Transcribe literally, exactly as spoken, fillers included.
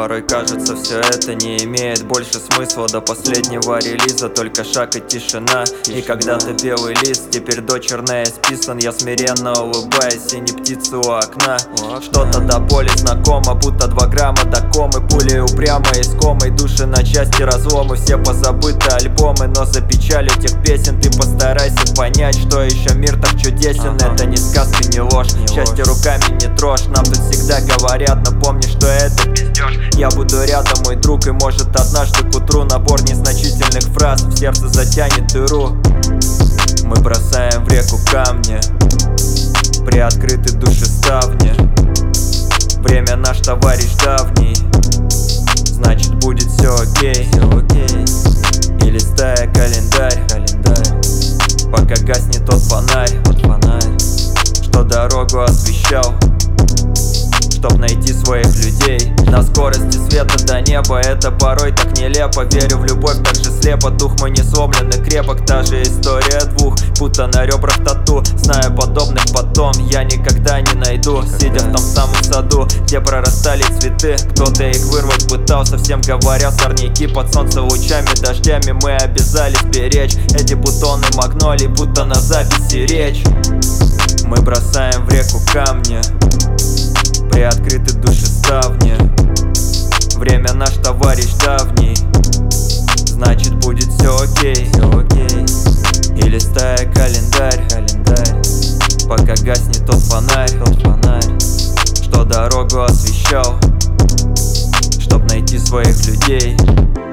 Порой кажется, все это не имеет больше смысла. До последнего релиза только шаг и тишина. И когда-то белый лист, теперь дочерно исписан. Я смиренно улыбаюсь, и не птицы у окна. Что-то до боли знакомо, будто два грамма до комы. Пули упрямо искомой, души на части разломы. Все позабыты альбомы, но за печаль этих песен ты постарайся понять, что еще мир так чудесен. Ага. Это не сказка, не ложь, не счастье ложь. руками не трожь. Нам тут всегда говорят, но помни, что это пиздёж. Я буду рядом, мой друг, и может однажды к утру набор незначительных фраз в сердце затянет дыру. Мы бросаем в реку камни, приоткрыты души ставни. Время наш товарищ давний, значит будет все окей, Все окей. И листая календарь, Календарь, пока гаснет тот фонарь, вот фонарь. что дорогу освещал, чтоб найти своих людей. На скорости света до неба, это порой так нелепо. Верю в любовь так же слепо, дух мой не сломлен и крепок. Та же история двух, будто на ребрах тату. Знаю подобных потом, я никогда не найду. Никогда. Сидя в том самом саду, где прорастали цветы, кто-то их вырвать пытался. Всем говоря, сорняки под солнце лучами, дождями мы обязались беречь эти бутоны магнолий, будто на записи речь. Мы бросаем в реку камни, приоткрыты души ставни. Время наш товарищ давний, значит будет все окей, Все окей. И листая календарь, Календарь, пока гаснет тот фонарь, тот фонарь. что дорогу освещал, чтоб найти своих людей.